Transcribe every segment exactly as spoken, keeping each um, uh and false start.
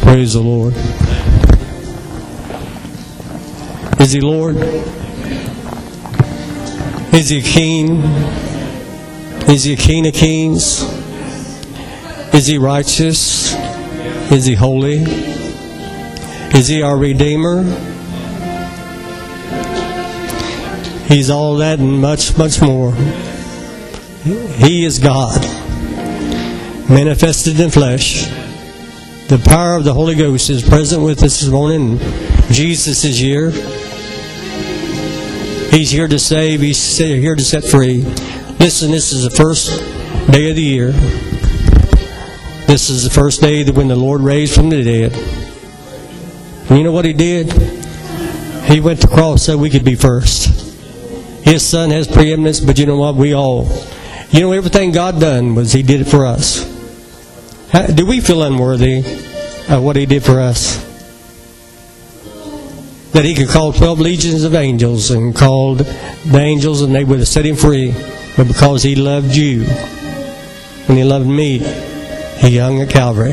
Praise the Lord. Is He Lord? Is He King? Is He a King of Kings? Is He righteous? Is He holy? Is He our Redeemer? He's all that and much, much more. He is God, manifested in flesh. The power of the Holy Ghost is present with us this morning. Jesus is here. He's here to save. He's here to set free. Listen, this is the first day of the year. This is the first day that when the Lord raised from the dead. And you know what He did? He went to the cross so we could be first. His Son has preeminence, but you know what? We all, you know, everything God done was He did it for us. How, do we feel unworthy of what He did for us? That He could call twelve legions of angels and called the angels and they would have set Him free. But because He loved you and He loved me, He hung at Calvary.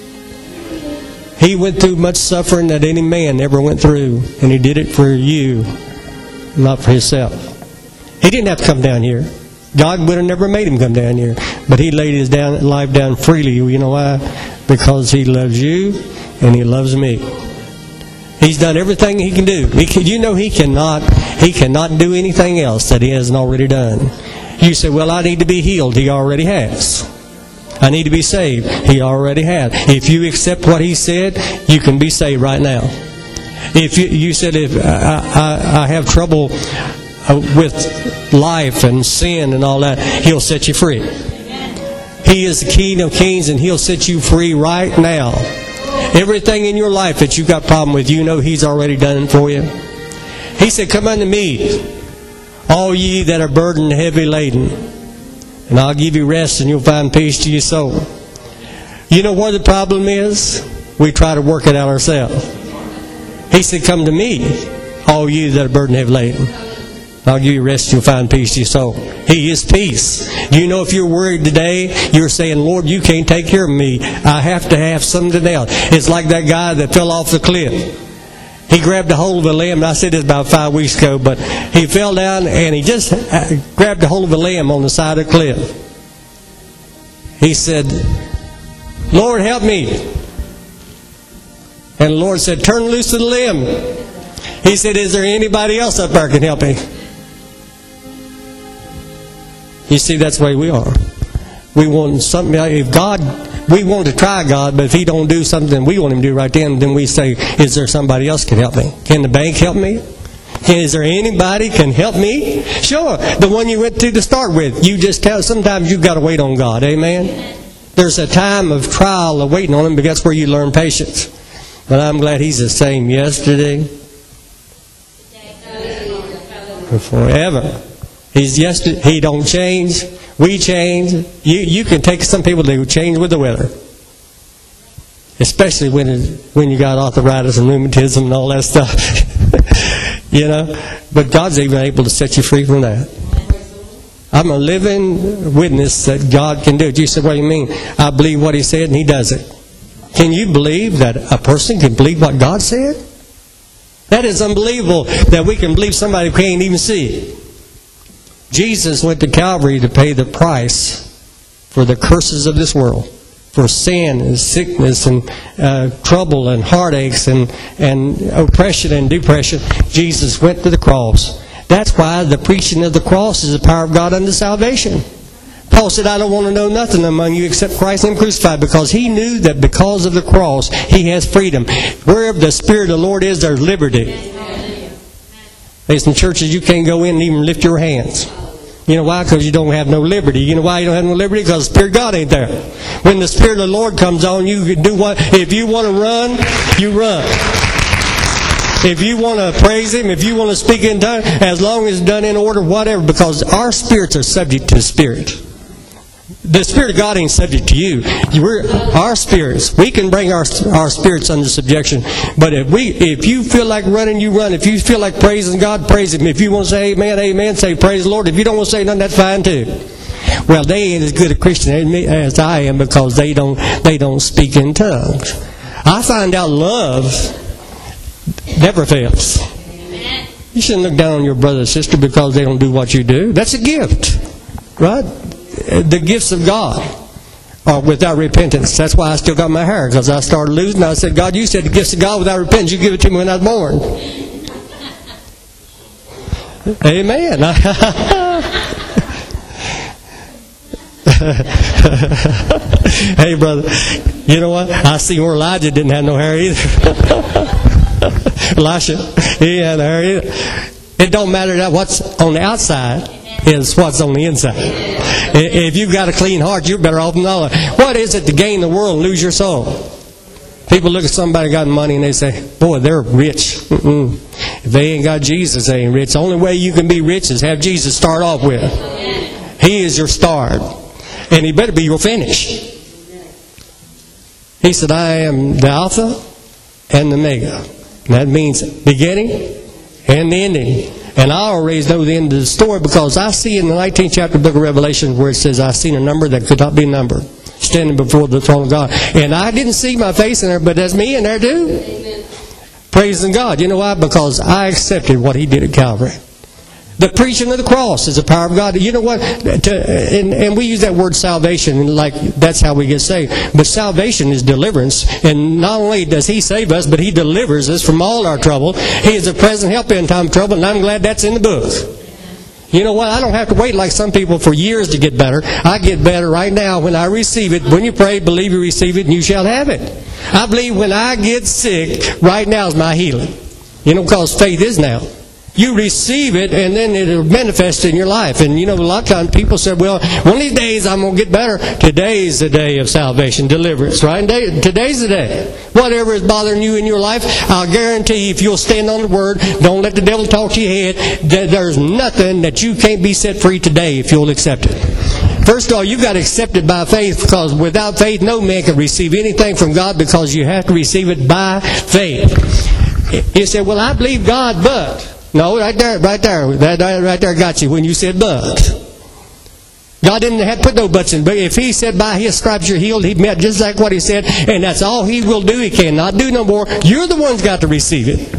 He went through much suffering that any man ever went through, and He did it for you, not for Himself. He didn't have to come down here. God would have never made Him come down here, but He laid His down, life down freely. You know why? Because He loves you and He loves me. He's done everything He can do. He can, you know He cannot He cannot do anything else that He hasn't already done. You say, well, I need to be healed. He already has. I need to be saved. He already has. If you accept what He said, you can be saved right now. If you, you said, if I, I, I have trouble with life and sin and all that, He'll set you free. He is the King of Kings, and He'll set you free right now. Everything in your life that you've got a problem with, you know He's already done it for you. He said, come unto me, all ye that are burdened and heavy laden, and I'll give you rest and you'll find peace to your soul. You know what the problem is? We try to work it out ourselves. He said, come to me, all you that are burdened and heavy laden. I'll give you rest and you'll find peace to your soul. He is peace. You know, if you're worried today, you're saying, Lord, you can't take care of me. I have to have something else. It's like that guy that fell off the cliff. He grabbed a hold of a limb. I said this about five weeks ago, but he fell down and he just grabbed a hold of a limb on the side of the cliff. He said, Lord, help me. And the Lord said, turn loose the limb. He said, is there anybody else up there can help me? You see, that's the way we are. We want something. If God, we want to try God, but if He don't do something we want Him to do right then, then we say, is there somebody else can help me? Can the bank help me? Is there anybody can help me? Sure, the one you went to to start with. You just tell. Sometimes you've got to wait on God. Amen. There's a time of trial of waiting on Him, but that's where you learn patience. But I'm glad He's the same yesterday, forever. He's yesterday. He don't change. We change. You you can take some people that change with the weather, especially when it, when you got arthritis and rheumatism and all that stuff. You know, but God's even able to set you free from that. I'm a living witness that God can do it. You said, what do you mean? I believe what He said and He does it. Can you believe that a person can believe what God said? That is unbelievable that we can believe somebody who can't even see it. Jesus went to Calvary to pay the price for the curses of this world, for sin and sickness and uh, trouble and heartaches and, and oppression and depression. Jesus went to the cross. That's why the preaching of the cross is the power of God unto salvation. Paul said, I don't want to know nothing among you except Christ and Him crucified, because he knew that because of the cross, he has freedom. Wherever the Spirit of the Lord is, there's liberty. There's some churches you can't go in and even lift your hands. You know why? Because you don't have no liberty. You know why you don't have no liberty? Because the Spirit of God ain't there. When the Spirit of the Lord comes on, you can do what? If you want to run, you run. If you want to praise Him, if you want to speak in tongues, as long as it's done in order, whatever, because our spirits are subject to the Spirit. The Spirit of God ain't subject to you. We're, our spirits, we can bring our our spirits under subjection. But if we, if you feel like running, you run. If you feel like praising God, praise Him. If you want to say amen, amen, say praise the Lord. If you don't want to say nothing, that's fine too. Well, they ain't as good a Christian as I am because they don't they don't speak in tongues. I find out love never fails. You shouldn't look down on your brother or sister because they don't do what you do. That's a gift, right? The gifts of God are without repentance. That's why I still got my hair, because I started losing. I said, God, you said the gifts of God without repentance. You give it to me when I was born. Amen. Hey, brother, you know what? I see where Elijah didn't have no hair either. Elisha, he had hair either. It don't matter that what's on the outside is what's on the inside. If you've got a clean heart, you're better off than all. What is it to gain the world and lose your soul? People look at somebody got money and they say, boy, they're rich. Mm-mm. If they ain't got Jesus, they ain't rich. The only way you can be rich is have Jesus start off with. He is your start. And he better be your finish. He said, I am the Alpha and the Omega. And that means beginning and the ending. And I always know the end of the story because I see in the nineteenth chapter of the book of Revelation where it says, I've seen a number that could not be numbered, standing before the throne of God. And I didn't see my face in there, but that's me in there too. Amen. Praising God. You know why? Because I accepted what He did at Calvary. The preaching of the cross is the power of God. You know what? To, and, and we use that word salvation like that's how we get saved. But salvation is deliverance. And not only does He save us, but He delivers us from all our trouble. He is a present help in time of trouble, and I'm glad that's in the book. You know what? I don't have to wait like some people for years to get better. I get better right now when I receive it. When you pray, believe you receive it, and you shall have it. I believe when I get sick, right now is my healing. You know, because faith is now. You receive it, and then it'll manifest in your life. And you know, a lot of times people say, well, one of these days I'm going to get better. Today's the day of salvation, deliverance, right? Today's the day. Whatever is bothering you in your life, I'll guarantee if you'll stand on the Word, don't let the devil talk to your head, that there's nothing that you can't be set free today if you'll accept it. First of all, you've got to accept it by faith, because without faith, no man can receive anything from God, because you have to receive it by faith. You say, well, I believe God, but... No, right there, right there, that right there got you when you said but. God didn't have to put no buts in. But if He said by His stripes you're healed, He meant just like what He said, and that's all He will do. He cannot do no more. You're the one's got to receive it.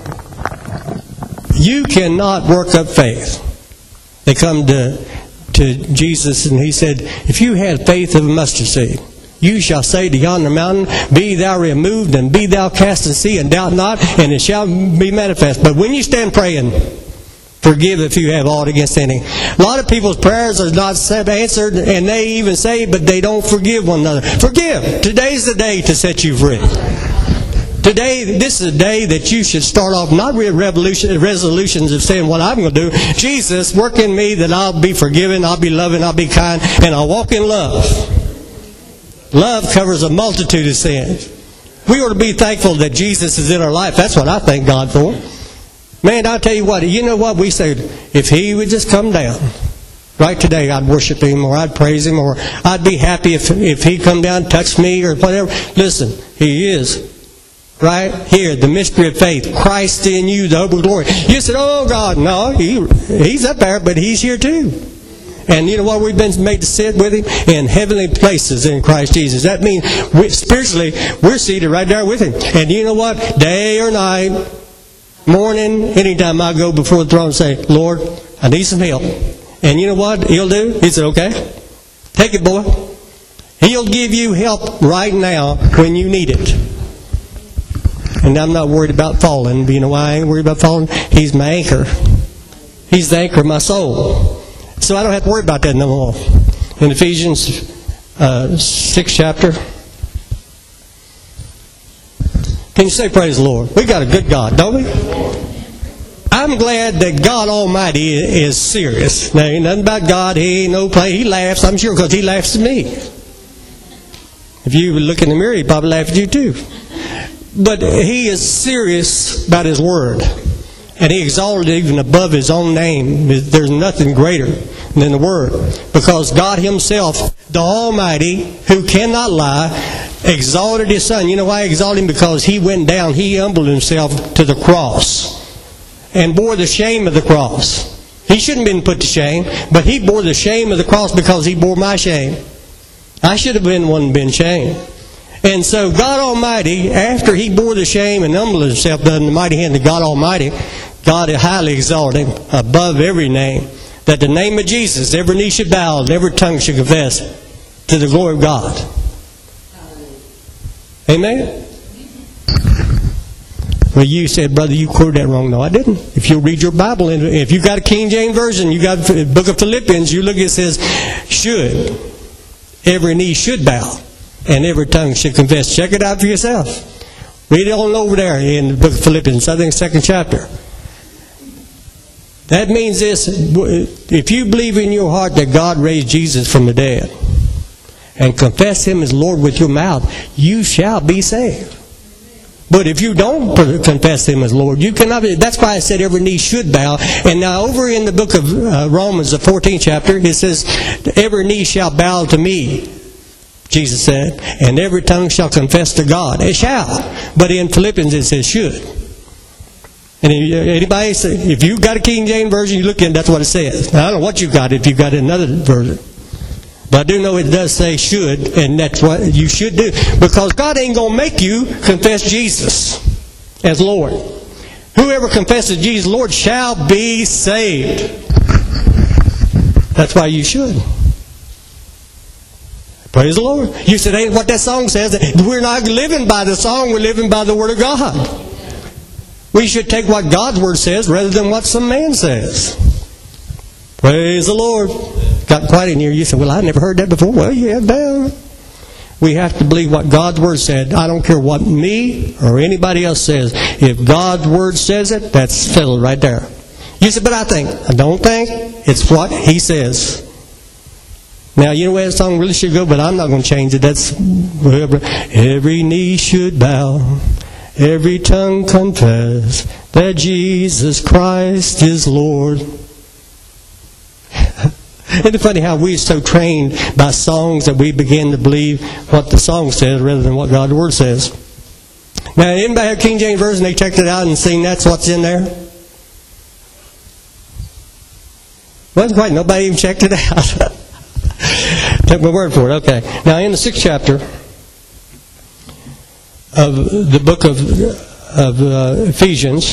You cannot work up faith. They come to to Jesus, and He said, if you had faith of a mustard seed, you shall say to yonder mountain, be thou removed, and be thou cast in the sea, and doubt not, and it shall be manifest. But when you stand praying, forgive if you have aught against any. A lot of people's prayers are not answered, and they even say, but they don't forgive one another. Forgive. Today's the day to set you free. Today, this is a day that you should start off not with revolution, resolutions of saying what I'm going to do. Jesus, work in me that I'll be forgiven, I'll be loving, I'll be kind, and I'll walk in love. Love covers a multitude of sins. We ought to be thankful that Jesus is in our life. That's what I thank God for. Man, I'll tell you what, you know what we say? If He would just come down, right today, I'd worship Him, or I'd praise Him, or I'd be happy if, if He'd come down and touch me, or whatever. Listen, He is right here, the mystery of faith. Christ in you, the hope of glory. You said, oh God, no, he, He's up there, but He's here too. And you know what? We've been made to sit with Him in heavenly places in Christ Jesus. That means we, spiritually, we're seated right there with Him. And you know what? Day or night, morning, anytime I go before the throne and say, Lord, I need some help. And you know what He'll do? He said, okay, take it, boy. He'll give you help right now when you need it. And I'm not worried about falling. You know why I ain't worried about falling? He's my anchor. He's the anchor of my soul. So I don't have to worry about that no more. In Ephesians uh, sixth chapter. Can you say praise the Lord? We got a good God, don't we? I'm glad that God Almighty is serious. Now, ain't nothing about God. He ain't no play. He laughs, I'm sure, because He laughs at me. If you look in the mirror, He probably laugh at you too. But He is serious about His Word. And He exalted it even above His own name. There's nothing greater than the Word. Because God Himself, the Almighty, who cannot lie, exalted His Son. You know why He exalted Him? Because He went down, He humbled Himself to the cross and bore the shame of the cross. He shouldn't have been put to shame, but He bore the shame of the cross because He bore my shame. I should have been one been shamed. And so God Almighty, after He bore the shame and humbled Himself under the mighty hand of God Almighty, God highly exalted Him above every name, that the name of Jesus, every knee should bow and every tongue should confess to the glory of God. Amen? Well, you said, brother, you quoted that wrong. No, I didn't. If you read your Bible, if you've got a King James Version, you got the book of Philippians, you look, it says, should. Every knee should bow and every tongue should confess. Check it out for yourself. Read it on over there in the book of Philippians, I think second chapter. That means this: if you believe in your heart that God raised Jesus from the dead and confess Him as Lord with your mouth, you shall be saved. But if you don't confess Him as Lord, you cannot be. That's why I said every knee should bow. And now over in the book of uh, Romans, the fourteenth chapter, it says, every knee shall bow to me, Jesus said, and every tongue shall confess to God. It shall. But in Philippians it says should. And anybody say, if you've got a King James Version, you look in, that's what it says. Now, I don't know what you've got if you've got another version. But I do know it does say should, and that's what you should do. Because God ain't going to make you confess Jesus as Lord. Whoever confesses Jesus Lord shall be saved. That's why you should. Praise the Lord. You said, ain't what that song says. We're not living by the song, we're living by the Word of God. We should take what God's Word says rather than what some man says. Praise the Lord. Got quiet in here. You said, well, I never heard that before. Well, you have down. We have to believe what God's Word said. I don't care what me or anybody else says. If God's Word says it, that's settled right there. You said, but I think. I don't think. It's what He says. Now, you know where that song really should go, but I'm not going to change it. That's whoever. Every knee should bow, every tongue confess that Jesus Christ is Lord. Isn't it funny how we're so trained by songs that we begin to believe what the song says rather than what God's Word says? Now, anybody have King James Version? They checked it out and seen that's what's in there? Wasn't quite. Nobody even checked it out. Take my word for it. Okay. Now, in the sixth chapter of the book of, of uh, Ephesians,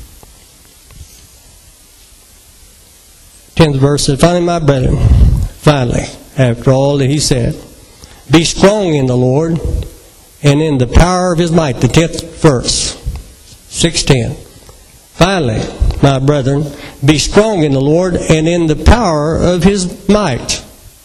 tenth verse says, finally, my brethren, finally, after all that he said, be strong in the Lord and in the power of His might. The tenth verse, six ten. Finally, my brethren, be strong in the Lord and in the power of His might.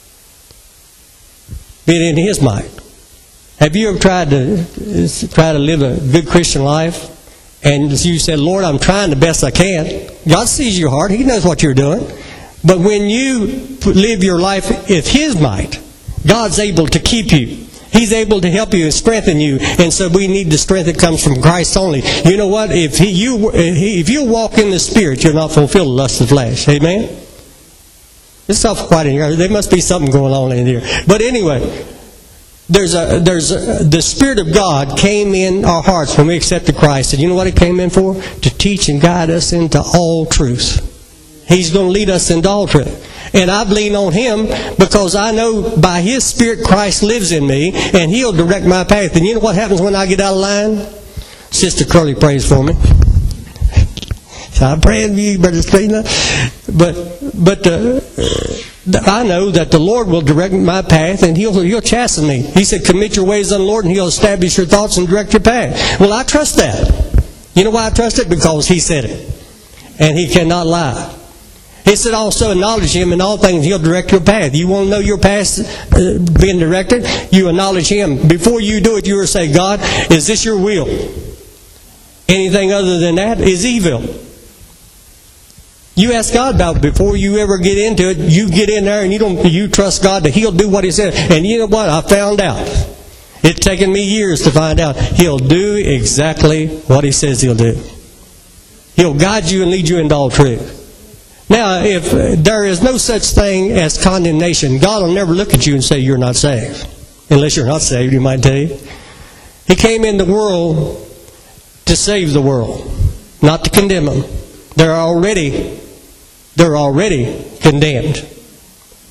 Be it in His might. Have you ever tried to try to live a good Christian life? And you said, Lord, I'm trying the best I can. God sees your heart. He knows what you're doing. But when you live your life with His might, God's able to keep you. He's able to help you and strengthen you. And so we need the strength that comes from Christ only. You know what? If he, you if you walk in the Spirit, you'll not fulfill the lust of the flesh. Amen? It's so quiet in here. There must be something going on in here. But anyway, there's a there's a, the Spirit of God came in our hearts when we accepted Christ. And you know what it came in for? To teach and guide us into all truth. He's going to lead us into all truth. And I've leaned on Him because I know by His Spirit Christ lives in me, and He'll direct my path. And you know what happens when I get out of line? Sister Curly prays for me. So I'm praying for you, Brother Spina. But but uh, I know that the Lord will direct my path, and He'll He'll chasten me. He said, "Commit your ways unto the Lord, and He'll establish your thoughts and direct your path." Well, I trust that. You know why I trust it? Because He said it, and He cannot lie. He said, "Also acknowledge Him in all things; He'll direct your path." You want to know your path uh, being directed? You acknowledge Him before you do it. You will say, "God, is this Your will?" Anything other than that is evil. You ask God about it before you ever get into it. You get in there and you don't. You trust God that He'll do what He said. And you know what? I found out. It's taken me years to find out. He'll do exactly what He says He'll do. He'll guide you and lead you into all truth. Now, if there is no such thing as condemnation, God will never look at you and say you're not saved. Unless you're not saved, He might tell you. He came in the world to save the world, not to condemn them. They're already, they're already condemned.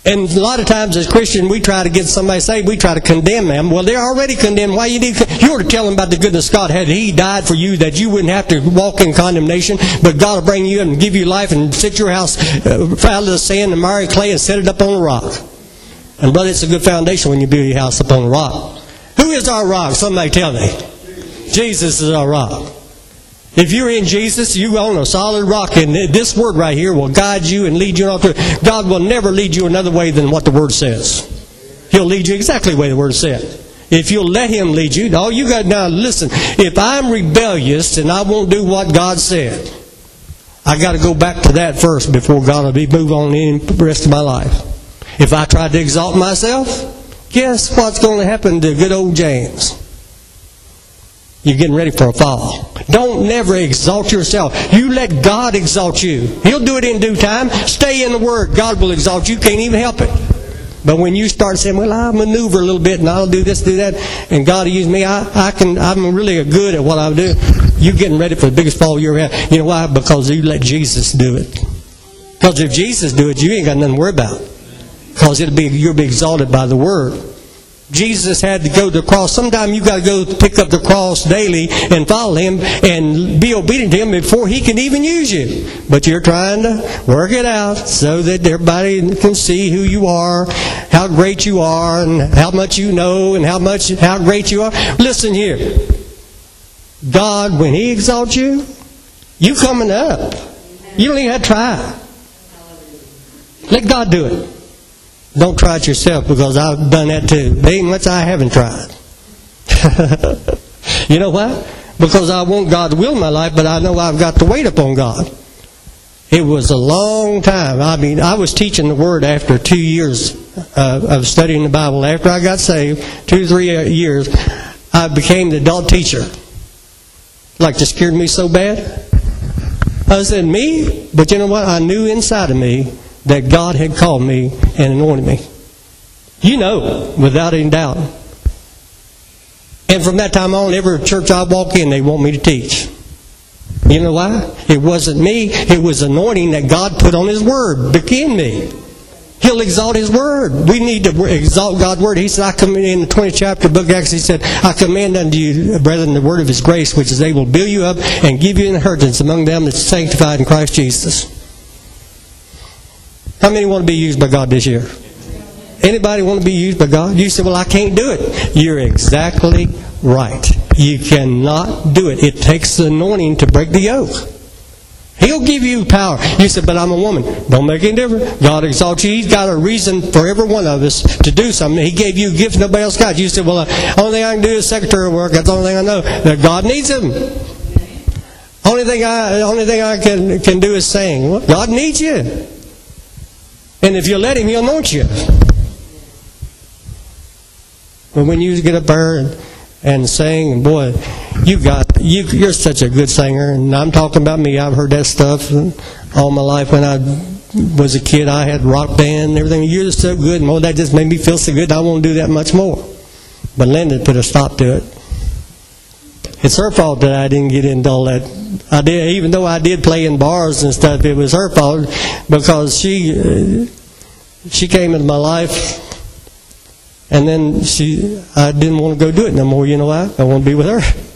And a lot of times as Christians, we try to get somebody saved, we try to condemn them. Well, they're already condemned. Why you need to, you ought to tell them about the goodness of God. Had He died for you, that you wouldn't have to walk in condemnation, but God will bring you in and give you life and set your house uh, out of the sand and miry clay and set it up on a rock. And brother, it's a good foundation when you build your house up on a rock. Who is our rock? Somebody tell me. Jesus is our rock. If you're in Jesus, you're on a solid rock, and this word right here will guide you and lead you on through. God will never lead you another way than what the word says. He'll lead you exactly the way the word said. If you'll let Him lead you, all you got now, listen, if I'm rebellious and I won't do what God said, I got to go back to that first before God will be move on in the rest of my life. If I try to exalt myself, guess what's going to happen to good old James? You're getting ready for a fall. Don't never exalt yourself. You let God exalt you. He'll do it in due time. Stay in the Word. God will exalt you. Can't even help it. But when you start saying, well, I'll maneuver a little bit and I'll do this, do that, and God will use me, I, I can, I'm really good at what I do. You're getting ready for the biggest fall you ever had. You know why? Because you let Jesus do it. Because if Jesus do it, you ain't got nothing to worry about. Because it'll be, you'll be exalted by the Word. Jesus had to go to the cross. Sometimes you got to go pick up the cross daily and follow Him and be obedient to Him before He can even use you. But you're trying to work it out so that everybody can see who you are, how great you are, and how much you know, and how much how great you are. Listen here. God, when He exalts you, you coming up. You don't even have to try. Let God do it. Don't try it yourself, because I've done that too. There ain't much I haven't tried. You know why? Because I want God to will my life, but I know I've got to wait upon God. It was a long time. I mean, I was teaching the Word after two years uh, of studying the Bible. After I got saved, two, three years, I became the adult teacher. Like, it scared me so bad. I said, me? But you know what? I knew inside of me that God had called me and anointed me. You know, without any doubt. And from that time on, every church I walk in, they want me to teach. You know why? It wasn't me. It was anointing that God put on His Word in me. He'll exalt His Word. We need to exalt God's Word. He said, I command, in the twentieth chapter of the book of Acts, He said, I command unto you, brethren, the word of His grace, which is able to build you up and give you an inheritance among them that's sanctified in Christ Jesus. How many want to be used by God this year? Anybody want to be used by God? You say, well, I can't do it. You're exactly right. You cannot do it. It takes the anointing to break the yoke. He'll give you power. You said, but I'm a woman. Don't make any difference. God exalts you. He's got a reason for every one of us to do something. He gave you gifts nobody else got. You said, well, the only thing I can do is secretary work. That's the only thing I know. That God needs him. Only thing I, only thing I can, can do is sing. Well, God needs you. And if you let Him, He'll anoint you. But when you get up there and, and sing, and boy, you got you, you're such a good singer. And I'm talking about me. I've heard that stuff all my life. When I was a kid, I had rock band and everything. You're so good, and oh, that just made me feel so good. I won't do that much more. But Linda put a stop to it. It's her fault that I didn't get into all that. I did, even though I did play in bars and stuff. It was her fault, because she uh, she came into my life, and then she I didn't want to go do it no more. You know why? I want to be with her.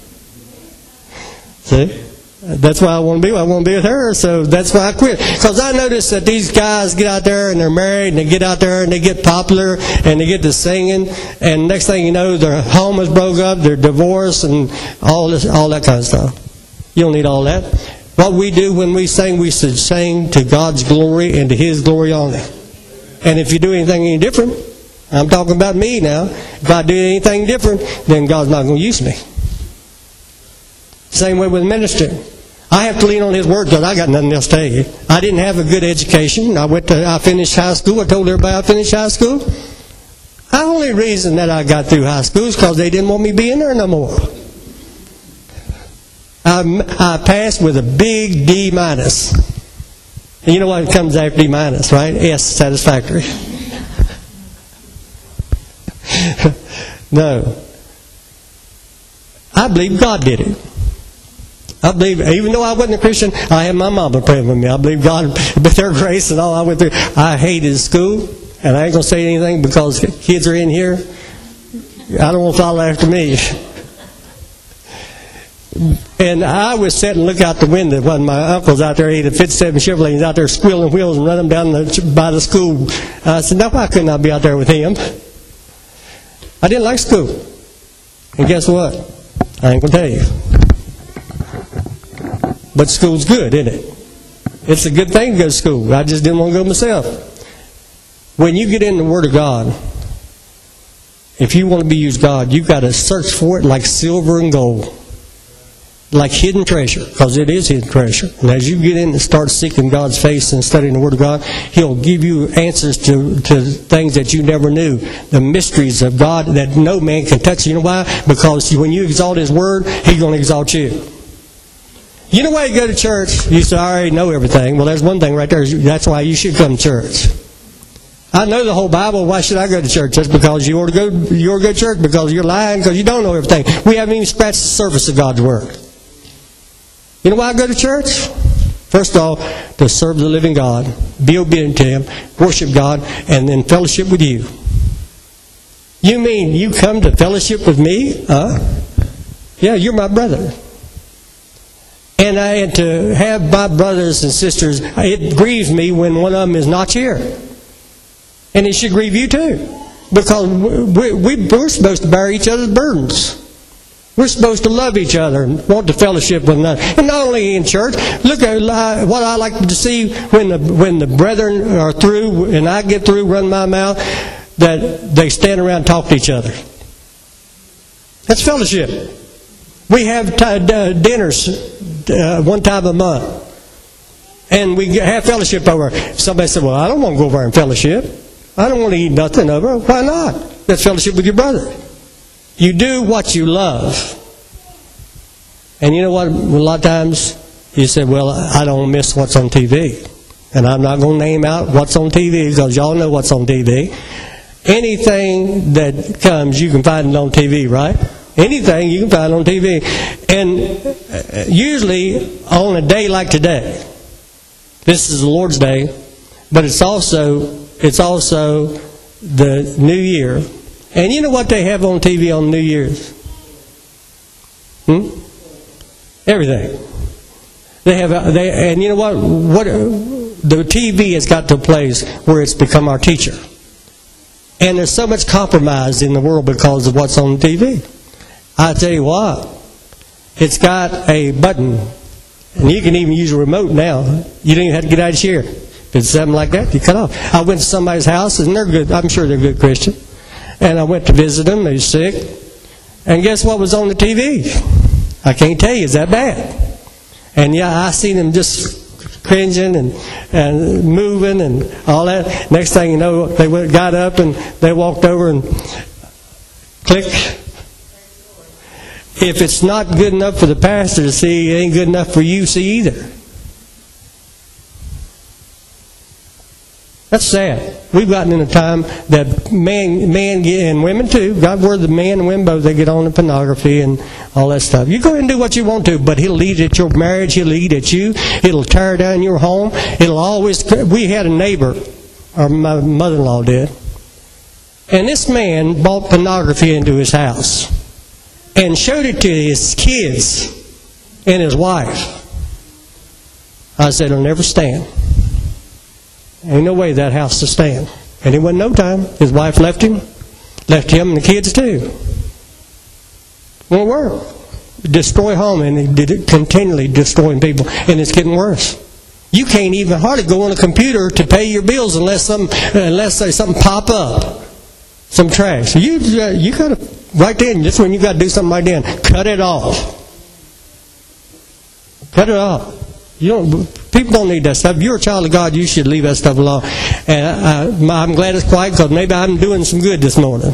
See, that's why I want to be. I want to be with her. So that's why I quit. Because I noticed that these guys get out there and they're married, and they get out there and they get popular and they get to singing, and next thing you know, their home is broke up, they're divorced, and all this, all that kind of stuff. You don't need all that. What we do when we sing, we should sing to God's glory and to His glory only. And if you do anything any different, I'm talking about me now. If I do anything different, then God's not going to use me. Same way with ministry. I have to lean on His Word, because I got nothing else to tell you. I didn't have a good education. I went to, I finished high school. I told everybody I finished high school. The only reason that I got through high school is because they didn't want me being there no more. I, I passed with a big D minus. And you know what comes after D minus, right? S, satisfactory. No. I believe God did it. I believe, even though I wasn't a Christian, I had my mama praying with me. I believe God, with their grace and all I went through. I hated school. And I ain't going to say anything because kids are in here. I don't want to follow after me. And I would sit and look out the window when my uncle's out there. He had a fifty-seven Chevrolet. He's out there squealing wheels and running down the, by the school. I said, no, why couldn't I be out there with him? I didn't like school. And guess what? I ain't going to tell you. But school's good, isn't it? It's a good thing to go to school. I just didn't want to go myself. When you get in the Word of God, if you want to be used God, you've got to search for it like silver and gold. Like hidden treasure, because it is hidden treasure. And as you get in and start seeking God's face and studying the Word of God, He'll give you answers to, to things that you never knew. The mysteries of God that no man can touch. You know why? Because when you exalt His Word, He's going to exalt you. You know why you go to church? You say, I already know everything. Well, there's one thing right there. That's why you should come to church. I know the whole Bible. Why should I go to church? Just because you ought to go, you ought to go to church because you're lying, because you don't know everything. We haven't even scratched the surface of God's Word. You know why I go to church? First of all, to serve the living God, be obedient to Him, worship God, and then fellowship with you. You mean you come to fellowship with me? Huh? Yeah, you're my brother. And, I, and to have my brothers and sisters, it grieves me when one of them is not here. And it should grieve you too. Because we, we, we're supposed to bear each other's burdens. We're supposed to love each other and want to fellowship with another. And not only in church. Look at what I like to see when the when the brethren are through and I get through, run my mouth, that they stand around and talk to each other. That's fellowship. We have t- uh, dinners uh, one time a month. And we have fellowship over. Somebody said, well, I don't want to go over and fellowship. I don't want to eat nothing over. Why not? That's fellowship with your brother. You do what you love. And you know what? A lot of times you say, well, I don't miss what's on T V. And I'm not going to name out what's on T V because y'all know what's on T V. Anything that comes, you can find it on T V, right? Anything you can find on T V. And usually on a day like today, this is the Lord's Day, but it's also it's also the New Year. And you know what they have on T V on New Year's? Hmm? Everything. They have, they, and you know what? What the T V has got to a place where it's become our teacher. And there's so much compromise in the world because of what's on T V. I tell you what, it's got a button, and you can even use a remote now. You don't even have to get out of your chair. If it's something like that, you cut off. I went to somebody's house, and they're good. I'm sure they're good Christian. And I went to visit them. They were sick. And guess what was on the T V? I can't tell you. It's that bad. And yeah, I seen them just cringing and, and moving and all that. Next thing you know, they went, got up and they walked over and click. If it's not good enough for the pastor to see, it ain't good enough for you to see either. That's sad. We've gotten in a time that man, man and women too, God, where the man and women both, they get on the pornography and all that stuff. You go ahead and do what you want to, but he'll eat at your marriage, he'll eat at you, it'll tear down your home. It'll always, we had a neighbor, or my mother-in-law did, and this man brought pornography into his house and showed it to his kids and his wife. I said, it'll never stand. Ain't no way that house to stand. And it wasn't no time. His wife left him. Left him and the kids too. Won't work. Destroy home, and he did it continually destroying people. And it's getting worse. You can't even hardly go on a computer to pay your bills unless some unless say something pop up. Some trash. You you gotta right then, just when you gotta do something right then, cut it off. Cut it off. You don't. People don't need that stuff. If you're a child of God, you should leave that stuff alone. And I, I'm glad it's quiet because maybe I'm doing some good this morning.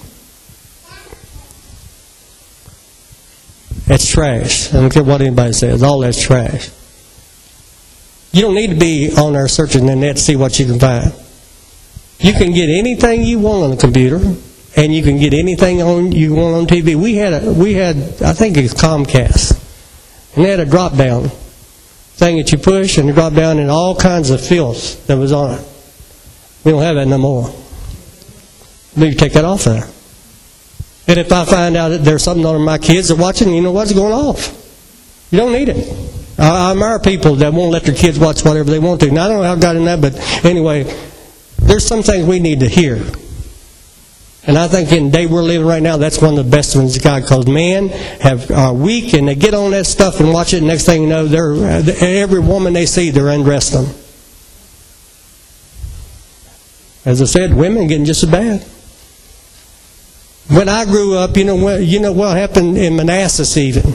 It's trash. I don't care what anybody says. All that's trash. You don't need to be on there searching the net to see what you can find. You can get anything you want on the computer, and you can get anything on you want on T V. We had a, we had I think it's Comcast, and they had a drop down thing that you push and you drop down, and all kinds of filth that was on it. We don't have that no more. We take that off there. And if I find out that there's something on my kids are watching, you know what's going off. You don't need it. I, I admire people that won't let their kids watch whatever they want to. Now, I don't know how I got in that, but anyway, there's some things we need to hear. And I think in the day we're living right now, that's one of the best ones God, because men have, are weak and they get on that stuff and watch it, and next thing you know, they're, every woman they see, they're undressing them. As I said, women getting just as bad. When I grew up, you know what, you know what happened in Manassas even?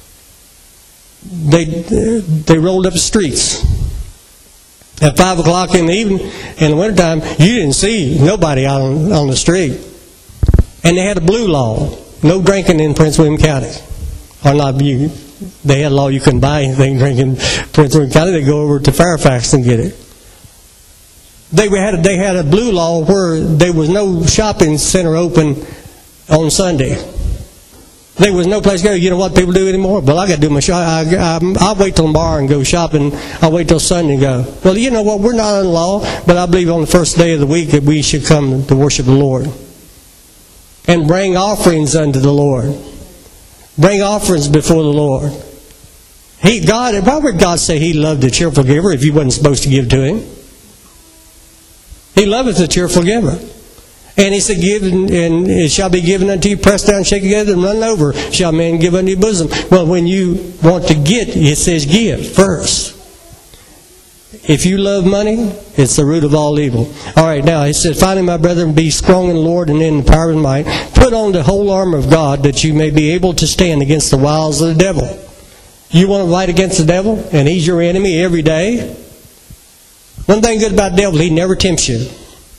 They they rolled up the streets at five o'clock in the evening. In the wintertime, you didn't see nobody out on, on the street. And they had a blue law. No drinking in Prince William County. Or not you. They had a law you couldn't buy anything drinking in Prince William County. They go over to Fairfax and get it. They had a, they had a blue law where there was no shopping center open on Sunday. There was no place to go. You know what people do anymore? Well, I got to do my shop. I, I, I'll wait till tomorrow and go shopping. I'll wait till Sunday and go. Well, you know what? We're not under law, but I believe on the first day of the week that we should come to worship the Lord and bring offerings unto the Lord. Bring offerings before the Lord. He, God, why would God say He loved a cheerful giver if you wasn't supposed to give to Him? He loveth a cheerful giver. And He said, give, and it shall be given unto you, pressed down, shaken together, and run over, shall man give unto your bosom. Well, when you want to get, it says give first. If you love money, it's the root of all evil. All right, now, He said, finally, my brethren, be strong in the Lord and in the power of His might. Put on the whole armor of God, that you may be able to stand against the wiles of the devil. You want to fight against the devil, and he's your enemy every day? One thing good about the devil, he never tempts you.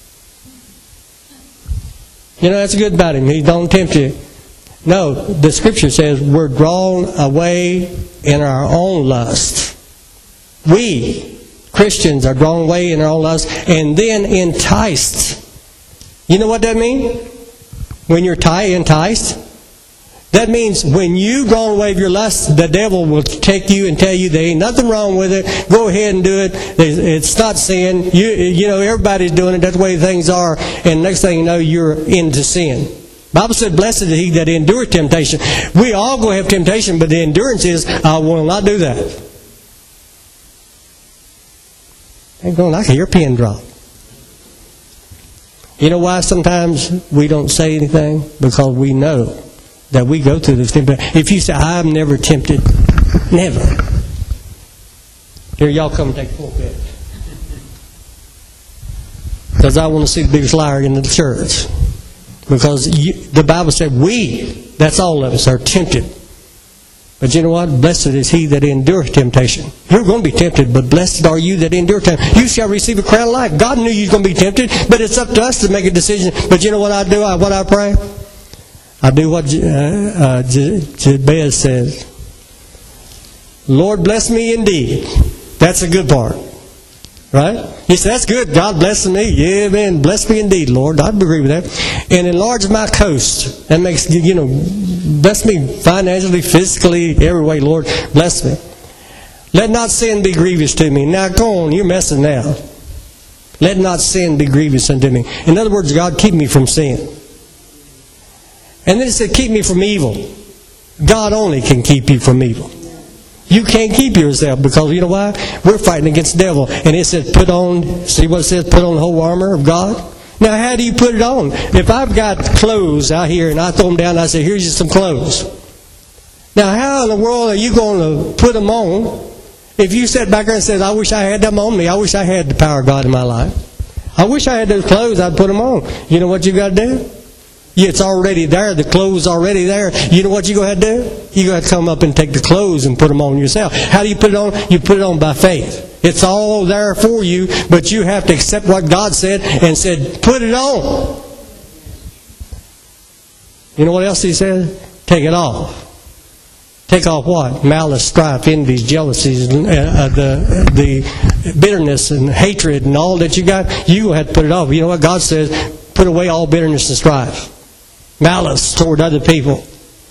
You know, that's good about him. He don't tempt you. No, the Scripture says we're drawn away in our own lust. We, Christians, are drawn away in our own lust and then enticed. You know what that means? When you're enticed? That means when you drawn away of your lust, the devil will take you and tell you there ain't nothing wrong with it. Go ahead and do it. It's not sin. You, you know, everybody's doing it. That's the way things are. And next thing you know, you're into sin. The Bible said, blessed is he that endureth temptation. We all go have temptation, but the endurance is, I will not do that. Ain't going like a hear a pin drop. You know why sometimes we don't say anything? Because we know that we go through this temptation. If you say, I'm never tempted, never. Here, y'all come take a little bit. Because I want to see the biggest liar in the church. Because you, the Bible said we, that's all of us, are tempted. But you know what? Blessed is he that endureth temptation. You're going to be tempted, but blessed are you that endure temptation. You shall receive a crown of life. God knew you was going to be tempted, but it's up to us to make a decision. But you know what I do? I, what I pray? I do what uh, uh, Jabez says. Lord, bless me indeed. That's a good part. Right? He said, that's good. God bless me. Yeah, man. Bless me indeed, Lord. I'd agree with that. And enlarge my coast. That makes, you know, bless me financially, physically, every way, Lord. Bless me. Let not sin be grievous to me. Now, go on. You're messing now. Let not sin be grievous unto me. In other words, God, keep me from sin. And then it said, keep me from evil. God only can keep you from evil. You can't keep yourself because, you know why? We're fighting against the devil. And it says, put on, see what it says, put on the whole armor of God? Now, how do you put it on? If I've got clothes out here and I throw them down and I say, here's just some clothes. Now, how in the world are you going to put them on if you sat back there and said, I wish I had them on me. I wish I had the power of God in my life. I wish I had those clothes. I'd put them on. You know what you got to do? It's already there. The clothes already there. You know what you going to do? You going to come up and take the clothes and put them on yourself. How do you put it on? You put it on by faith. It's all there for you, but you have to accept what God said and said, put it on. You know what else He said? Take it off. Take off what? Malice, strife, envies, jealousies, uh, the the bitterness and hatred and all that you got. You have to put it off. You know what God says? Put away all bitterness and strife. Malice toward other people.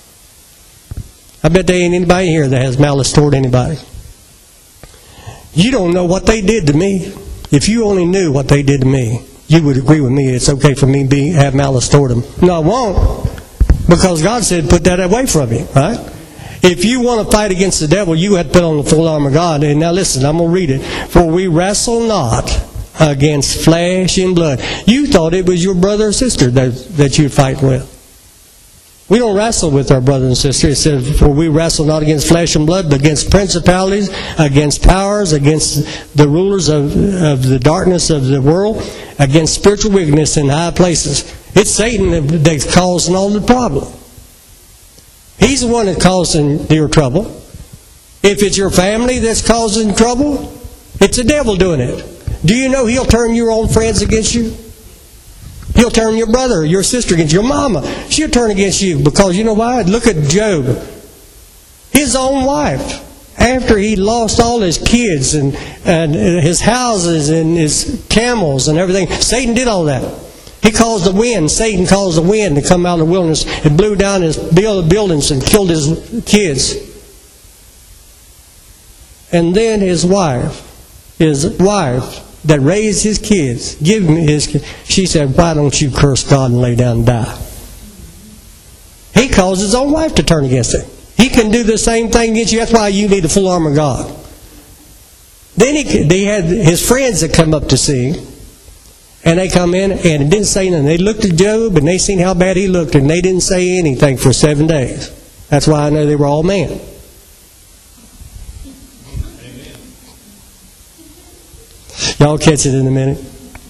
I bet there ain't anybody here that has malice toward anybody. You don't know what they did to me. If you only knew what they did to me. you would agree with me it's okay for me to be, have malice toward them. No, I won't. Because God said put that away from you, right? If you want to fight against the devil, you have to put on the full armor of God. And now listen, I'm going to read it. For we wrestle not against flesh and blood. You thought it was your brother or sister that, that you'd fight with. We don't wrestle with our brothers and sisters. It says, for we wrestle not against flesh and blood, but against principalities, against powers, against the rulers of, of the darkness of the world, against spiritual wickedness in high places. It's Satan that's causing all the problem. He's the one that's causing your trouble. If it's your family that's causing trouble, it's the devil doing it. Do you know he'll turn your own friends against you? He'll turn your brother, your sister against you. Your mama, she'll turn against you. Because you know why? Look at Job. His own wife, after he lost all his kids and, and his houses and his camels and everything, Satan did all that. He caused the wind. Satan caused the wind to come out of the wilderness and blew down his buildings and killed his kids. And then his wife, his wife that raised his kids, give him his kids, she said, why don't you curse God and lay down and die? He caused his own wife to turn against him. He can do the same thing against you. That's why you need the full armor of God. Then he, they had his friends that come up to see him. And they come in and it didn't say nothing. They looked at Job and they seen how bad he looked and they didn't say anything for seven days. That's why I know they were all men. Amen. Y'all catch it in a minute.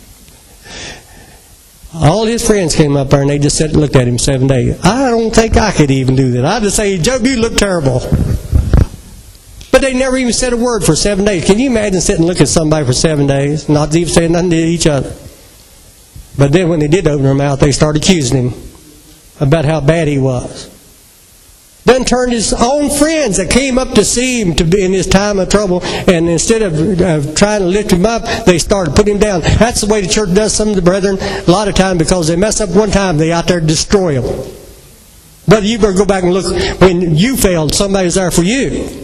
All his friends came up there and they just sat and looked at him seven days. I don't think I could even do that. I'd just say, Job, you look terrible. But they never even said a word for seven days. Can you imagine sitting and looking at somebody for seven days, not even saying nothing to each other? But then when they did open their mouth, they started accusing him about how bad he was. Then turned his own friends that came up to see him to be in his time of trouble, and instead of uh, trying to lift him up, they started putting him down. That's the way the church does some of the brethren. A lot of times, because they mess up one time, they out there to destroy them. But you better go back and look. When you failed, somebody's there for you.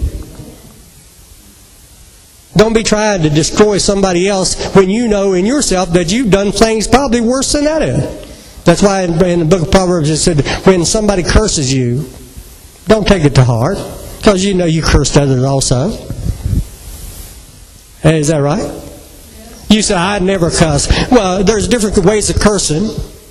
Don't be trying to destroy somebody else when you know in yourself that you've done things probably worse than that is. That's why in, in the book of Proverbs it said, when somebody curses you, don't take it to heart, because you know you cursed others also. Hey, is that right? You say, I never cuss. Well, there's different ways of cursing.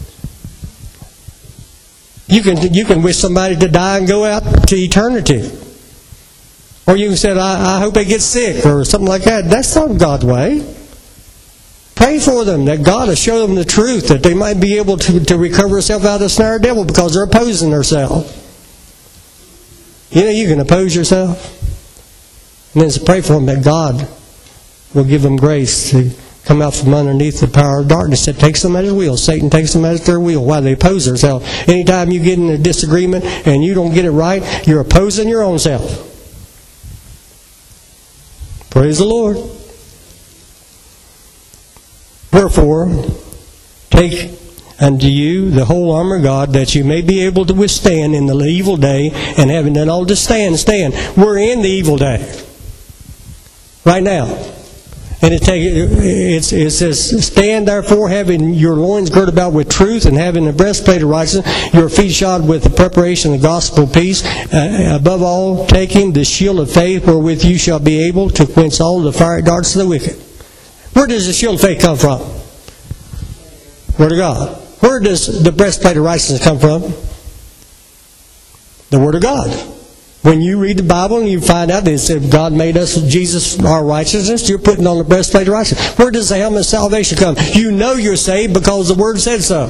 You can, you can wish somebody to die and go out to eternity. Or you can say, I, I hope they get sick, or something like that. That's not God's way. Pray for them, that God will show them the truth, that they might be able to, to recover themselves out of the snare of the devil, because they're opposing themselves. You know, you can oppose yourself. And then to pray for them that God will give them grace to come out from underneath the power of darkness that takes them at his will. Satan takes them at their will. Why? They oppose themselves. Anytime you get in a disagreement and you don't get it right, you're opposing your own self. Praise the Lord. Wherefore, take unto you the whole armor of God, that you may be able to withstand in the evil day, and having done all to stand, stand. We're in the evil day. Right now. And it, take, it, it says, stand therefore, having your loins girt about with truth, and having the breastplate of righteousness, your feet shod with the preparation of the gospel of peace, uh, above all, taking the shield of faith, wherewith you shall be able to quench all the fiery darts of the wicked. Where does the shield of faith come from? Word of God. Where does the breastplate of righteousness come from? The Word of God. When you read the Bible and you find out that it said God made us, Jesus, our righteousness, you're putting on the breastplate of righteousness. Where does the helmet of salvation come? You know you're saved because the Word said so.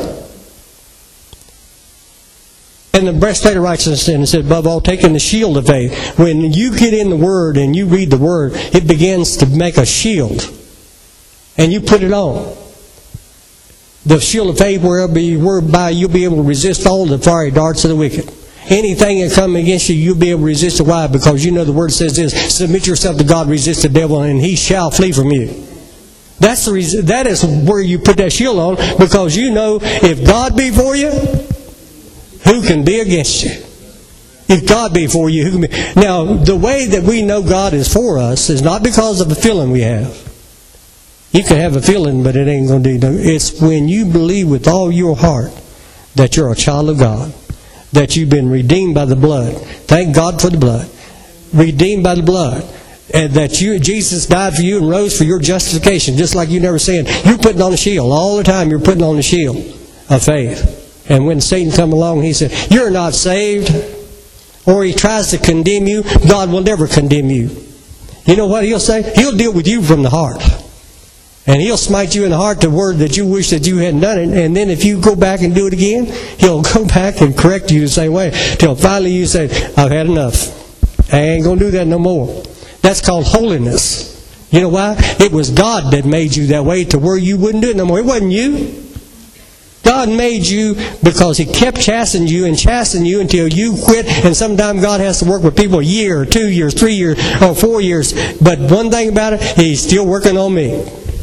And the breastplate of righteousness, and it said, above all, taking the shield of faith. When you get in the Word and you read the Word, it begins to make a shield. And you put it on. The shield of faith whereby you'll be able to resist all the fiery darts of the wicked. Anything that comes against you, you'll be able to resist it. Why? Because you know the Word says this, submit yourself to God, resist the devil, and he shall flee from you. That's the reason. That is where you put that shield on, because you know if God be for you, who can be against you? If God be for you, who can be? Now, the way that we know God is for us is not because of a feeling we have. You can have a feeling, but it ain't going to do no. It's when you believe with all your heart that you're a child of God, that you've been redeemed by the blood. Thank God for the blood. Redeemed by the blood. And that you, Jesus died for you and rose for your justification, just like you never sinned. You're putting on a shield. All the time you're putting on a shield of faith. And when Satan come along, he said, you're not saved. Or he tries to condemn you, God will never condemn you. You know what he'll say? He'll deal with you from the heart. And he'll smite you in the heart the word that you wish that you hadn't done it. And then if you go back and do it again, he'll go back and correct you the same way. Till finally you say, I've had enough. I ain't going to do that no more. That's called holiness. You know why? It was God that made you that way to where you wouldn't do it no more. It wasn't you. God made you because He kept chastening you and chastening you until you quit. And sometimes God has to work with people a year, or two years, three years, or four years. But one thing about it, He's still working on me.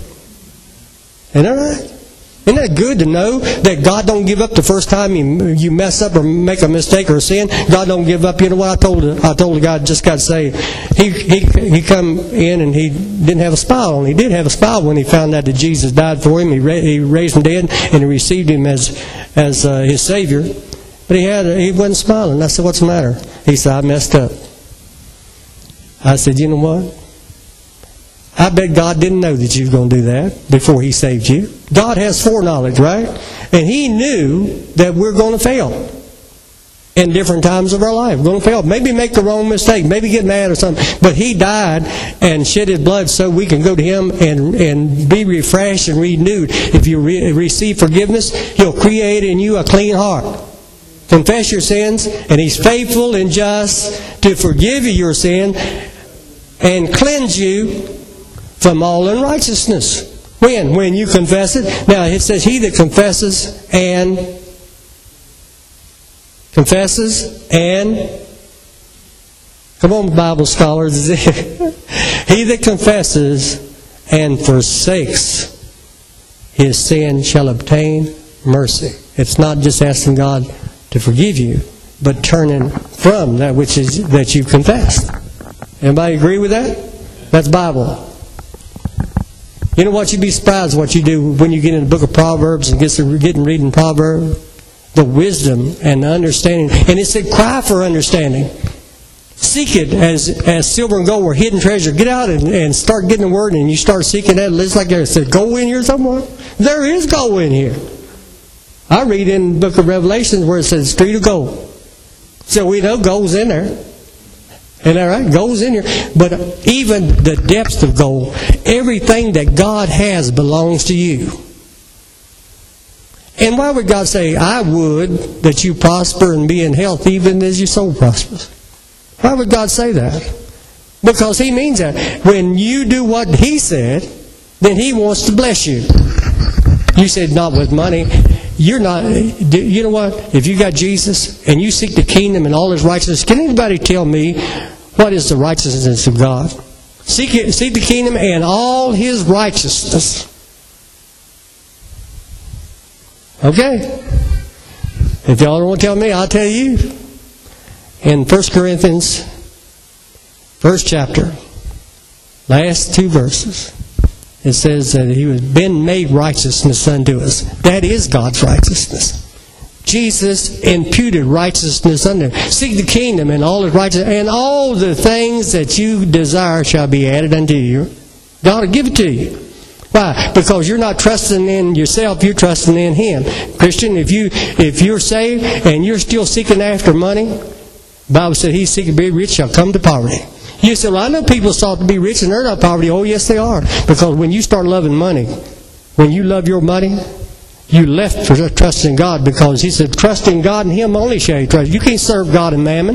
Isn't that right? Isn't that good to know that God don't give up the first time you, you mess up or make a mistake or a sin? God don't give up. You know what I told I told the guy just got saved. He he he come in and he didn't have a smile on. He did have a smile when he found out that Jesus died for him. He ra- he raised him dead and he received him as as uh, his Savior. But he had he wasn't smiling. I said, "What's the matter?" He said, "I messed up." I said, "You know what? I bet God didn't know that you were going to do that before He saved you. God has foreknowledge, right? And He knew that we're going to fail in different times of our life. We're going to fail. Maybe make the wrong mistake. Maybe get mad or something. But He died and shed His blood so we can go to Him and, and be refreshed and renewed. If you re- receive forgiveness, He'll create in you a clean heart. Confess your sins, and He's faithful and just to forgive you your sin and cleanse you from all unrighteousness. When? When you confess it. Now it says, he that confesses and confesses and come on, Bible scholars. He that confesses and forsakes his sin shall obtain mercy. It's not just asking God to forgive you, but turning from that which is that you confessed. Anybody agree with that? That's Bible. You know what? You'd be surprised what you do when you get in the book of Proverbs and get to getting reading Proverbs. The wisdom and the understanding. And it said, cry for understanding. Seek it as as silver and gold or hidden treasure. Get out and, and start getting the word and you start seeking that. It's like there. It said, gold in here somewhere? There is gold in here. I read in the book of Revelation where it says, street of gold. So we know gold's in there. Isn't that right? Gold's in here. But even the depths of gold, everything that God has belongs to you. And why would God say, I would that you prosper and be in health even as your soul prospers? Why would God say that? Because He means that. When you do what He said, then He wants to bless you. You said, not with money. You're not, you know what? If you got Jesus and you seek the kingdom and all His righteousness, can anybody tell me what is the righteousness of God? Seek it, seek the kingdom and all His righteousness. Okay. If y'all don't want to tell me, I'll tell you. In First Corinthians, first chapter, last two verses, it says that He has been made righteousness unto us. That is God's righteousness. Jesus imputed righteousness unto Him. Seek the kingdom and all His righteousness, and all the things that you desire shall be added unto you. God will give it to you. Why? Because you're not trusting in yourself, you're trusting in Him. Christian, if you if you're saved and you're still seeking after money, the Bible said, he seeking to be rich shall come to poverty. You say, well, I know people sought to be rich and they're not poverty. Oh, yes, they are. Because when you start loving money, when you love your money, you left for trusting God, because He said, trust in God and Him only shall you trust. You can't serve God and mammon.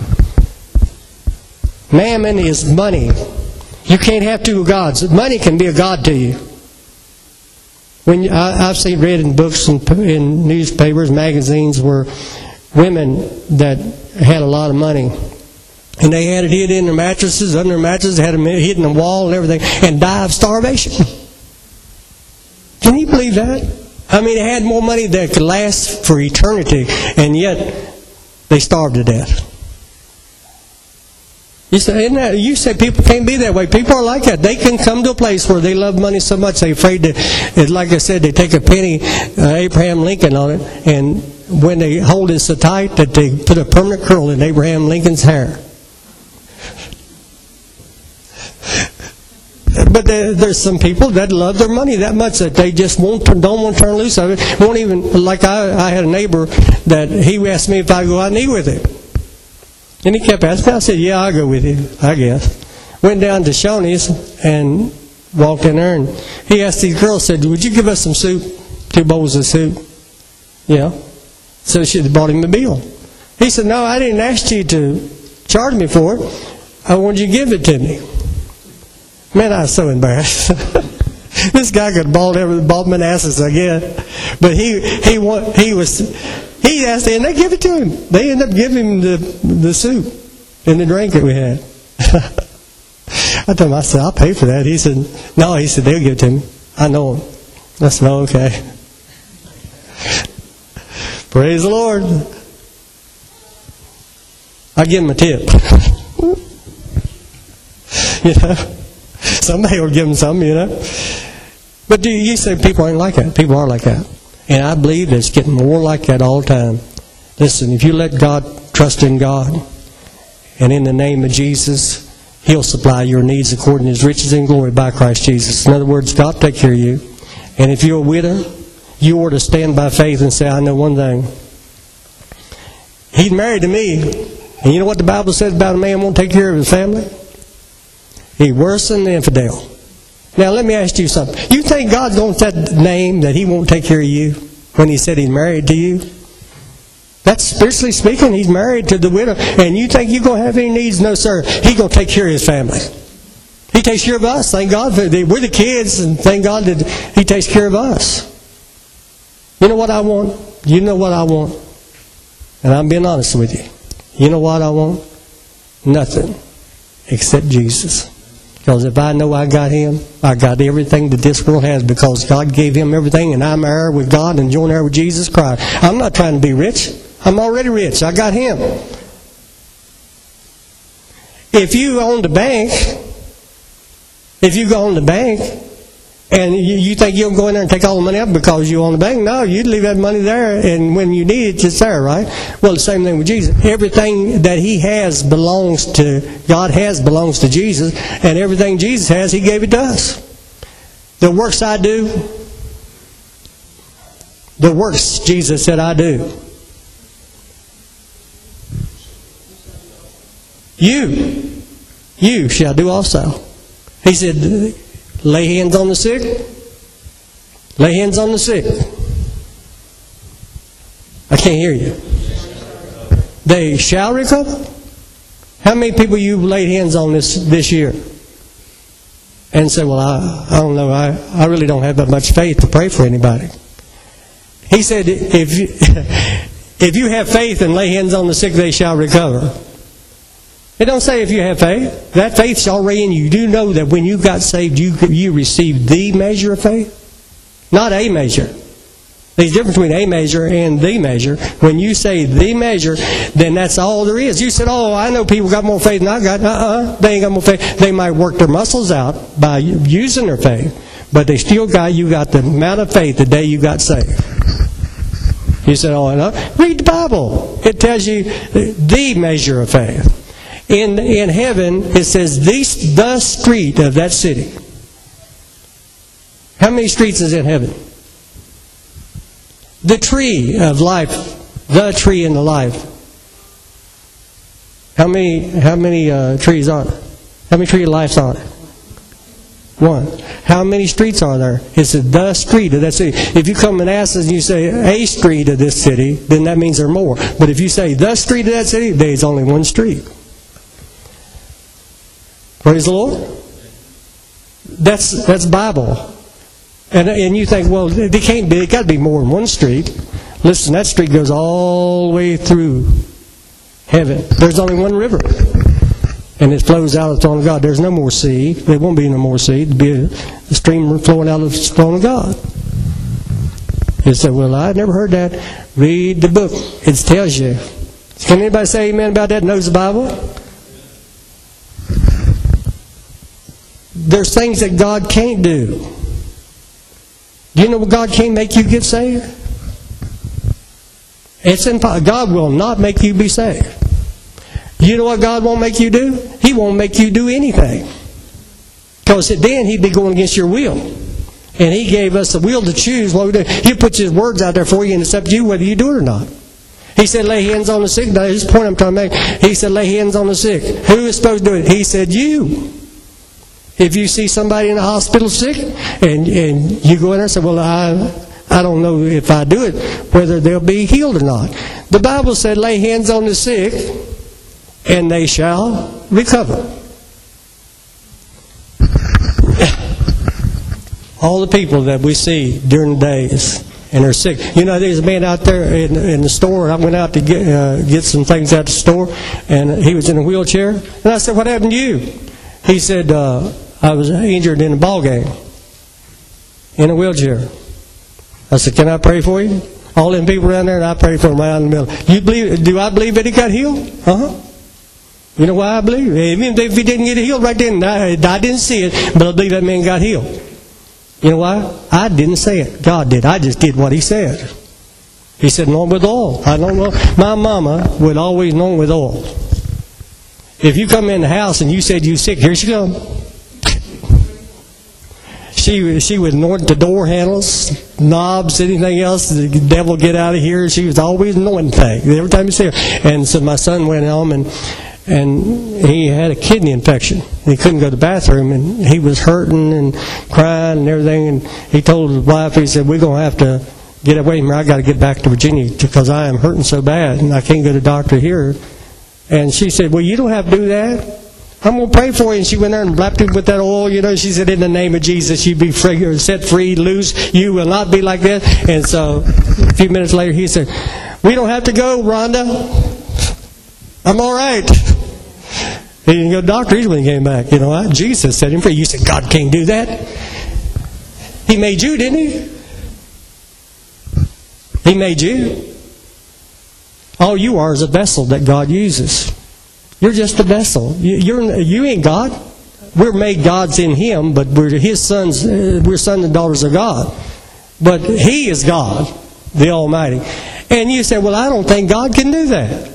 Mammon is money. You can't have two gods. Money can be a god to you. When I, I've seen read in books and in newspapers, magazines, where women that had a lot of money, and they had it hid in their mattresses, under their mattresses, had it hid in the wall and everything, and died of starvation. Can you believe that? I mean, they had more money that could last for eternity, and yet they starved to death. You say, isn't that, you say people can't be that way. People are like that. They can come to a place where they love money so much they're afraid to, it, like I said, they take a penny, uh, Abraham Lincoln on it, and when they hold it so tight that they put a permanent curl in Abraham Lincoln's hair. But there, there's some people that love their money that much that they just won't, don't want to turn loose of it. Won't even, like I, I had a neighbor that he asked me if I'd go out and eat with him. And he kept asking me. I said, yeah, I'll go with you, I guess. Went down to Shoney's and walked in there, and he asked these girls, said, would you give us some soup? Two bowls of soup. Yeah. So she bought him a bill. He said, no, I didn't ask you to charge me for it. I wanted you to give it to me. Man, I was so embarrassed. This guy could have bought every bought Manassas again, but he he he was he asked, and they give it to him. They ended up giving him the the soup and the drink that we had. I told him, I said, I'll pay for that. He said, no. He said, they'll give it to me. I know him. I said, oh, okay. Praise the Lord. I give him a tip. You know. Somebody will give them something, you know. But do you say people ain't like that? People are like that. And I believe that it's getting more like that all the time. Listen, if you let God, trust in God, and in the name of Jesus, He'll supply your needs according to His riches and glory by Christ Jesus. In other words, God will take care of you. And if you're a widow, you ought to stand by faith and say, I know one thing. He's married to me. And you know what the Bible says about a man won't take care of his family? He's worse than the infidel. Now let me ask you something. You think God's going to set the name that He won't take care of you when He said He's married to you? That's spiritually speaking. He's married to the widow. And you think you're going to have any needs? No, sir. He's going to take care of His family. He takes care of us. Thank God. For the, we're the kids, and thank God that He takes care of us. You know what I want? You know what I want? And I'm being honest with you. You know what I want? Nothing except Jesus. Because if I know I got Him, I got everything that this world has, because God gave Him everything, and I'm heir with God and joint heir with Jesus Christ. I'm not trying to be rich. I'm already rich. I got Him. If you own the bank, if you go on the bank, and you, you think you'll go in there and take all the money out because you own the bank, no, you'd leave that money there, and when you need it, it's there, right? Well, the same thing with Jesus. Everything that He has belongs to, God has belongs to Jesus, and everything Jesus has, He gave it to us. The works I do, the works Jesus said I do. You, you shall do also. He said, lay hands on the sick. Lay hands on the sick. I can't hear you. They shall recover. How many people you laid hands on this this year? And said, well, I, I don't know. I, I really don't have that much faith to pray for anybody. He said, if you, if you have faith and lay hands on the sick, they shall recover. It don't say if you have faith. That faith's already in you. You do know that when you got saved, you you received the measure of faith, not a measure. There's a difference between a measure and the measure. When you say the measure, then that's all there is. You said, oh, I know people got more faith than I got. Uh-uh. They ain't got more faith. They might work their muscles out by using their faith, but they still got, you got the amount of faith the day you got saved. You said, oh, no. Read the Bible. It tells you the measure of faith. In in heaven, it says, the, the street of that city. How many streets is in heaven? The tree of life. The tree in the life. How many how many uh, trees are there? How many tree of lives are there? One. How many streets are there? It says the street of that city. If you come and ask us and you say a street of this city, then that means there are more. But if you say the street of that city, there's only one street. Praise the Lord. That's that's Bible. And and you think, well, they can't be. It got to be more than one street. Listen, that street goes all the way through heaven. There's only one river, and it flows out of the throne of God. There's no more sea. There won't be no more sea. There'll be a, a stream flowing out of the throne of God. You say, well, I never heard that. Read the book. It tells you. Can anybody say amen about that? Knows the Bible? there's things that God can't do. Do you know God can't make you get saved? It's impossible. God will not make you be saved. You know what God won't make you do? He won't make you do anything. Because then He'd be going against your will. And He gave us the will to choose what we do. He puts His words out there for you, and it's up to you whether you do it or not. He said, lay hands on the sick. Now, this is the point I'm trying to make. He said, lay hands on the sick. Who is supposed to do it? He said, you. If you see somebody in the hospital sick, and, and you go in there and say, well, I, I don't know if I do it, whether they'll be healed or not. The Bible said, lay hands on the sick, and they shall recover. All the people that we see during the days, and they're sick. You know, there's a man out there in, in the store. I went out to get uh, get some things out the store, and he was in a wheelchair. And I said, what happened to you? He said, uh, I was injured in a ball game, in a wheelchair. I said, can I pray for you? All them people around there, and I prayed for them right in the middle. You believe? Do I believe that he got healed? Uh-huh. You know why I believe? Even if he didn't get healed right then, I, I didn't see it, but I believe that man got healed. You know why? I didn't say it. God did. I just did what He said. He said, anoint with oil. I don't know. My mama would always anoint with oil. If you come in the house and you said you sick, here she comes. She, she would anoint the door handles, knobs, anything else. The devil get out of here. She was always anointing things every time you see her. And so my son went home and and he had a kidney infection. He couldn't go to the bathroom, and he was hurting and crying and everything. And he told his wife, he said, we're going to have to get away from here. I got to get back to Virginia because I am hurting so bad, and I can't go to the doctor here. And she said, well, you don't have to do that. I'm going to pray for you. And she went there and lapped him with that oil. You know, she said, in the name of Jesus, you be free, set free, loose. You will not be like that. And so a few minutes later, he said, we don't have to go, Rhonda. I'm all right. He didn't go to the doctor when he came back. You know what? Jesus set him free. You said, God can't do that. He made you, didn't He? He made you. All you are is a vessel that God uses. You're just a vessel. You're, you ain't God. We're made gods in Him, but we're His sons. We're sons and daughters of God. But He is God, the Almighty. And you say, well, I don't think God can do that.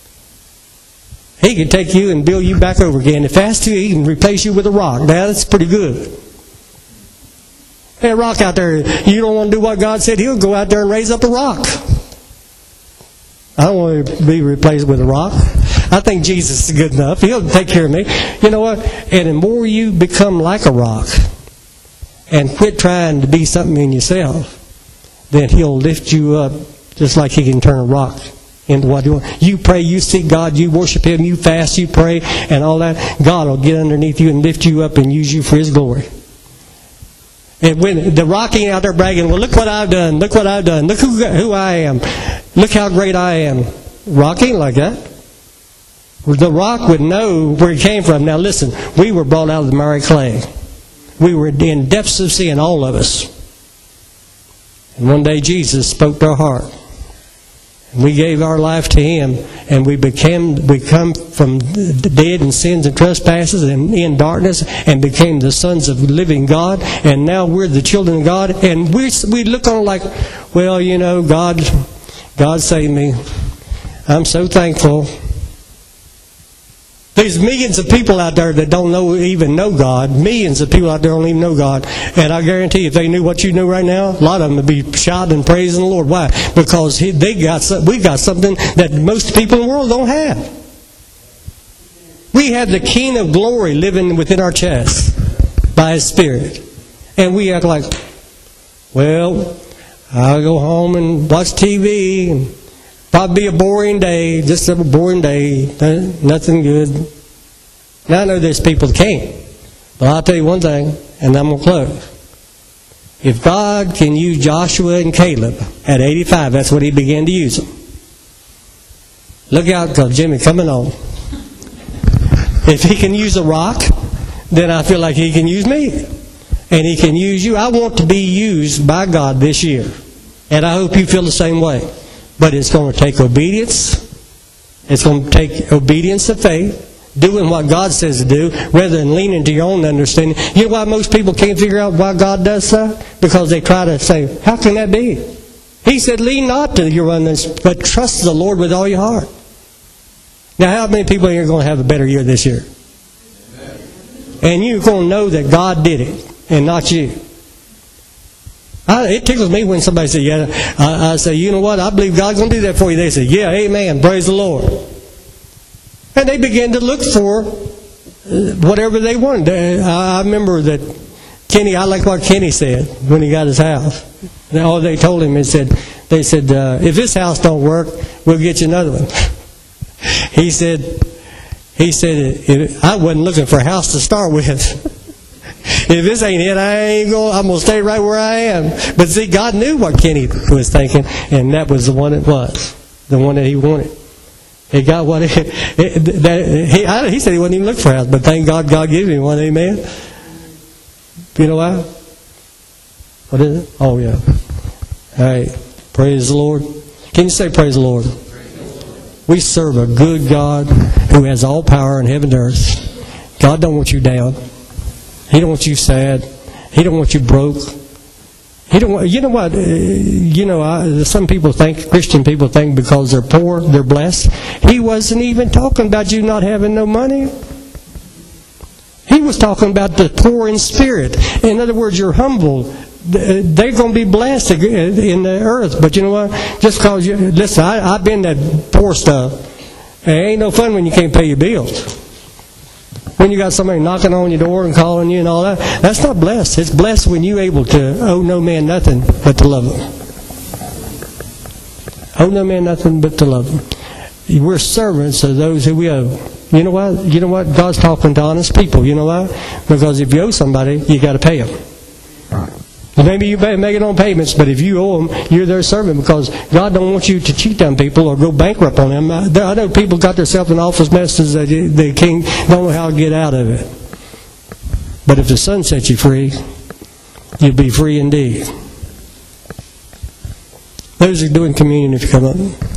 He can take you and build you back over again. If has to, He can replace you with a rock. Now, that's pretty good. Hey, a rock out there, you don't want to do what God said, He'll go out there and raise up a rock. I don't want to be replaced with a rock. I think Jesus is good enough. He'll take care of me. You know what? And the more you become like a rock and quit trying to be something in yourself, then He'll lift you up just like He can turn a rock into what you want. You pray, you seek God, you worship Him, you fast, you pray, and all that. God will get underneath you and lift you up and use you for His glory. And when the rock ain't out there bragging, well, look what I've done, look what I've done, look who, who I am, look how great I am. Rock ain't like that. The rock would know where he came from. Now listen, we were brought out of the miry clay. We were in depths of sin, all of us. And one day Jesus spoke to our heart. We gave our life to Him, and we became we come from dead in sins and trespasses and in darkness, and became the sons of the living God. And now we're the children of God, and we we look on like, well, you know, God, God saved me. I'm so thankful. There's millions of people out there that don't know even know God. Millions of people out there don't even know God. And I guarantee you, if they knew what you knew right now, a lot of them would be shouting and praising the Lord. Why? Because he, they got some, we got something that most people in the world don't have. We have the King of Glory living within our chest by His Spirit. And we act like, well, I'll go home and watch T V and probably be a boring day, just a boring day, nothing good. Now I know there's people that can't, but I'll tell you one thing, and I'm going to close. If God can use Joshua and Caleb at eighty-five, that's what He began to use them. Look out, because Jimmy coming on. If He can use a rock, then I feel like He can use me. And He can use you. I want to be used by God this year. And I hope you feel the same way. But it's going to take obedience. It's going to take obedience of faith. doing what God says to do rather than leaning to your own understanding. You know why most people can't figure out why God does that? Because they try to say, how can that be? He said, lean not to your understanding, but trust the Lord with all your heart. Now, how many people here are going to have a better year this year? And you're going to know that God did it and not you. I, it tickles me when somebody says, yeah, I, I say, you know what, I believe God's going to do that for you. They say, yeah, amen, praise the Lord. And they begin to look for whatever they wanted. I remember that Kenny, I like what Kenny said when he got his house. Oh, they told him, they said, they said uh, if this house don't work, we'll get you another one. He said, he said, I wasn't looking for a house to start with. If this ain't it, I ain't going. I'm gonna stay right where I am. But see, God knew what Kenny was thinking, and that was the one it was, the one that he wanted. He got what it, it, that he. I, he said he wasn't even looking for a house, but thank God, God gave him one. Amen. You know why? What is it? Oh yeah. All right. Praise the Lord. Can you say praise the Lord? We serve a good God who has all power in heaven and earth. God don't want you down. He don't want you sad. He don't want you broke. He don't want, you know what? You know, I, some people think, Christian people think because they're poor, they're blessed. He wasn't even talking about you not having no money. He was talking about the poor in spirit. In other words, you're humble. They're going to be blessed in the earth. But you know what? Just because you, listen, I, I've been that poor stuff. It ain't no fun when you can't pay your bills. When you got somebody knocking on your door and calling you and all that, that's not blessed. It's blessed when you're able to owe no man nothing but to love him. Owe no man nothing but to love him. We're servants of those who we owe. You know what? You know what? God's talking to honest people. You know why? Because if you owe somebody, you got to pay them. Maybe you make it on payments, but if you owe them, you're their servant, because God don't want you to cheat on people or go bankrupt on them. I know people got themselves in office messes that they can't, don't know how to get out of it. But if the Son sets you free, you'll be free indeed. Those who are doing communion, if you come up.